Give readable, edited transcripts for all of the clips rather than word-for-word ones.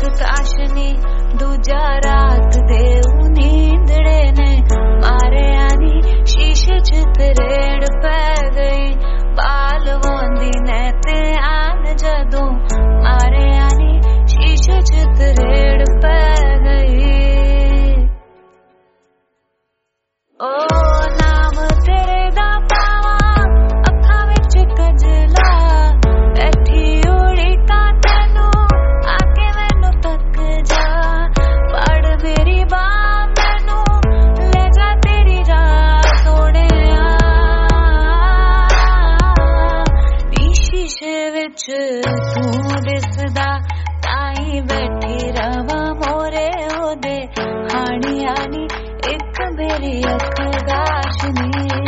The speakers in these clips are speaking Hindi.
काशनी दूजा रात दे नींदड़े ने मारे आनी शीशे च तरेड़ पै गई बाल वोंदी ने ते आन जदों मारे आनी शीशे च तरेड़ पै गई। ओ नाम तेरे दा पावा अखां विच कजला बैठी उड़ी का तेनू आके मैनू तक जा पड़ मेरी बाह मैनू ले जा तेरी राह सोहणिया नी शीशे विच तू दिसदा ताई बैठी रवा मोरे ओदे हानी आनी एक मेरी अख गाशनी।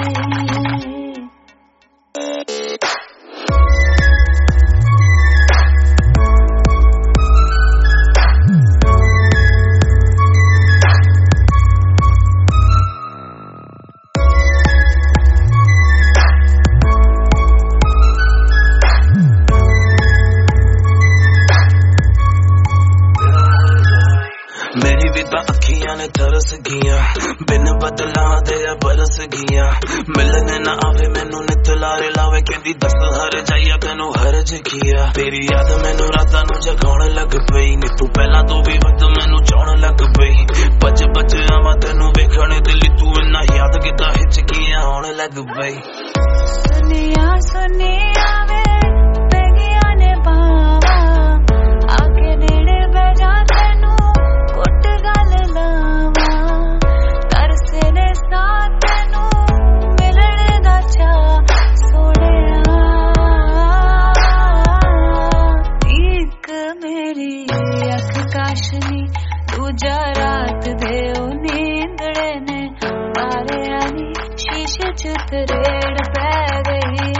मेरी भी अखियां ने तरस गिया बिन बदला दे बरस गिया मिलने ना आवे मैनू नित लारे लावे कहंदी दस हर जाइया तेनू हरज किया तेरी याद मैनू रातां नू जगाउण लग पई नी तू पहला तो भी वध मैनू चाहण लग पई बच बच आवां तेनू वेखण दिली तू इन्ना याद किता हिचकियां आउण लग पई। सुनिया सुनिया वे पेगिया ने बावा आके नेड़े बैठा तेनू कुट गल लावा तरसे ने साथ तेनू मिलने दा चा सोहणिया एक मेरी अख काशनी दूजा रात दे नींदड़े ने मारे आनी शीशे च तरेड़ पै गई।